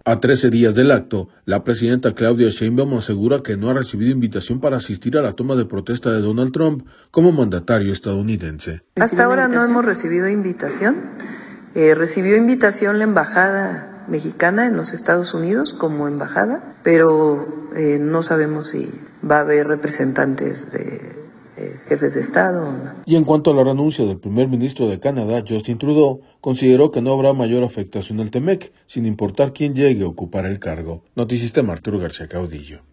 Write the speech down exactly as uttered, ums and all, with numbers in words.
A trece días del acto, la presidenta Claudia Sheinbaum asegura que no ha recibido invitación para asistir a la toma de protesta de Donald Trump como mandatario estadounidense. Hasta ahora no hemos recibido invitación. Eh, recibió invitación la embajada mexicana en los Estados Unidos como embajada, pero eh, no sabemos si va a haber representantes de Eh, jefes de Estado. Y en cuanto a la renuncia del primer ministro de Canadá, Justin Trudeau, consideró que no habrá mayor afectación al T M E C, sin importar quién llegue a ocupar el cargo. Noticistema Arturo García Caudillo.